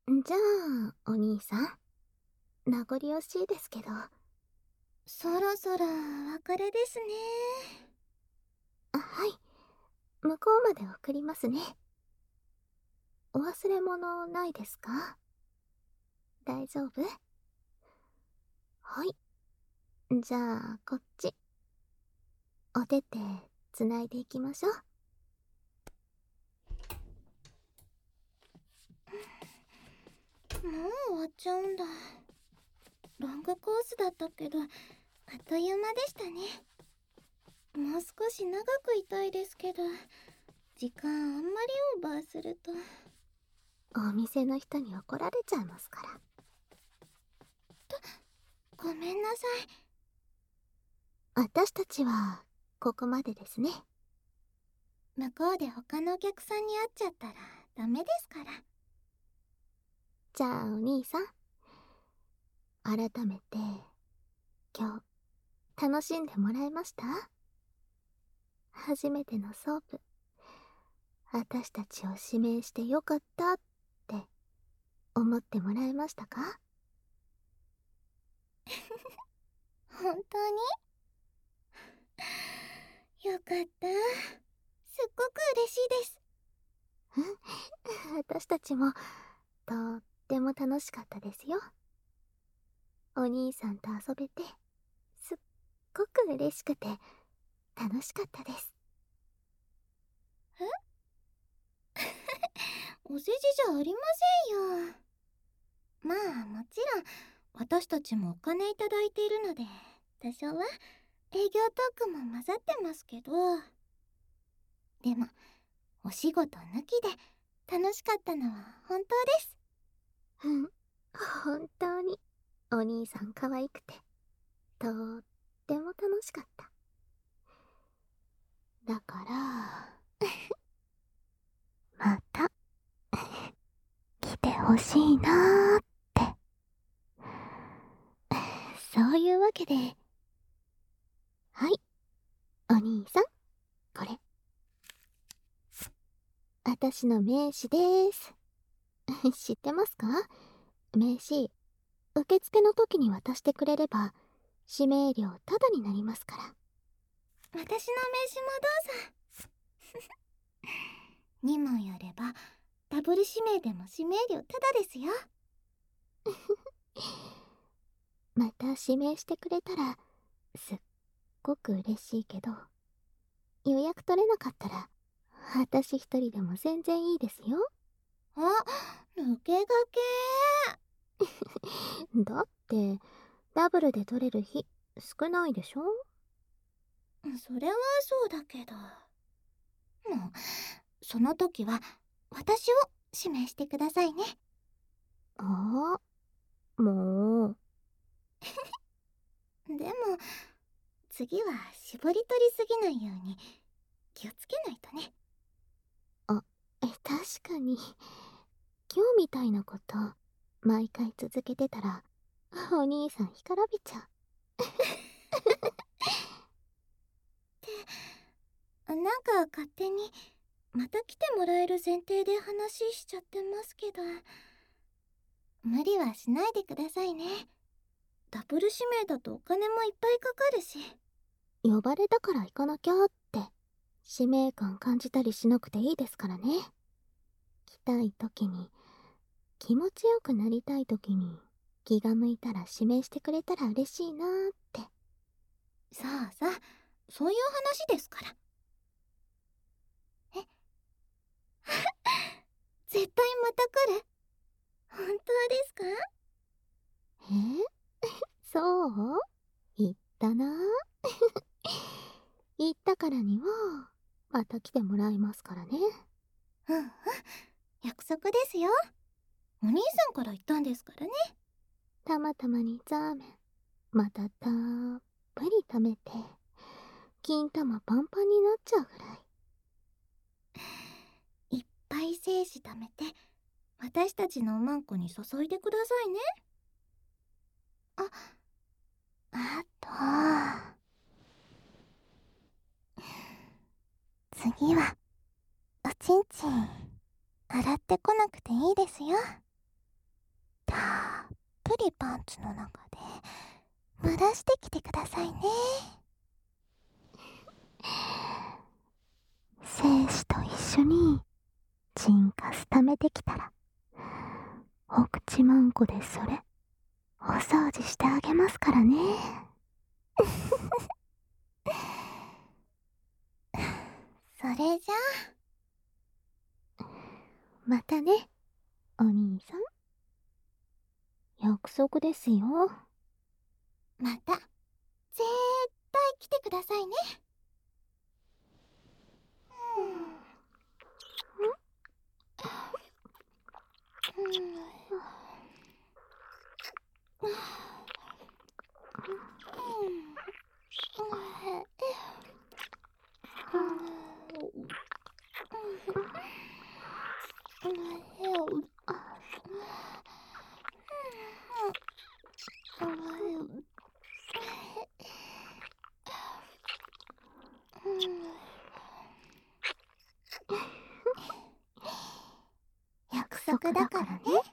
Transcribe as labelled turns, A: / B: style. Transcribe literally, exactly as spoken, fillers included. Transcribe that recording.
A: じゃあ、お兄さん、名残惜しいですけど。
B: そろそろお別れですね。
A: あ、はい。向こうまで送りますね。お忘れ物ないですか？大丈夫？はい。じゃあ、こっち。お手手、つないでいきましょう。
B: もう終わっちゃうんだ。ロングコースだったけど、あっという間でしたね。もう少し長くいたいですけど、時間あんまりオーバーすると。
A: お店の人に怒られちゃいますから。
B: ごめんなさい。
A: 私たちは、ここまでですね。
B: 向こうで他のお客さんに会っちゃったらダメですから。
A: じゃあ、お兄さん。改めて、今日、楽しんでもらえました？初めてのソープ。私たちを指名してよかったって思ってもらえましたか？
B: 本当によかった。すっごく嬉しいです。
A: 私たちもとっても楽しかったですよ。お兄さんと遊べてすっごく嬉しくて楽しかったです。
B: えお世辞じゃありませんよ。まあもちろん私たちもお金いただいているので多少は営業トークも混ざってますけど、でもお仕事抜きで楽しかったのは本当です。
A: うん、本当にお兄さん可愛くてとっても楽しかった。だからまた来てほしいなーって。そういうわけで、はい、お兄さん、これ私の名刺です。知ってますか？名刺、受付の時に渡してくれれば指名料タダになりますから。
B: 私の名刺もどうぞ。にもんあればダブル指名でも指名料タダですよ。
A: また指名してくれたらすっごく嬉しいけど、予約取れなかったら私一人でも全然いいですよ。
B: あ、抜け駆
A: だってダブルで取れる日少ないでしょ？
B: け。それはそうだけど、もうその時は私を指名してくださいね。
A: ああ、もう。
B: でも次は絞り取りすぎないように気をつけないとね。
A: あ、え、確かに今日みたいなこと毎回続けてたらお兄さん干からびちゃう。
B: なんか勝手にまた来てもらえる前提で話しちゃってますけど、無理はしないでくださいね。ダブル指名だとお金もいっぱいかかるし。
A: 呼ばれたから行かなきゃって使命感感じたりしなくていいですからね。来たい時に、気持ちよくなりたい時に気が向いたら指名してくれたら嬉しいなーって。
B: さあさあ、そういう話ですから。え絶対また来る？本当ですか？
A: えそう言ったなー。言ったからにはまた来てもらいますからね。
B: うんうん、約束ですよ。お兄さんから言ったんですからね。
A: たまたまにザーメンまたたっぷり食べて金玉パンパンになっちゃうぐらい。
B: いっぱい精子貯めて私たちのおまんこに注いでくださいね。あ、あと次はおちんちん洗ってこなくていいですよ。 いパンツの中で蒸らしてきてくださいね。
A: 精子と一緒にチンカス溜めてきたら、お口まんこでそれお掃除してあげますからね。
B: それじゃ
A: あまたね、お兄さん。約束ですよ。
B: また絶対来てくださいね。約束だからね。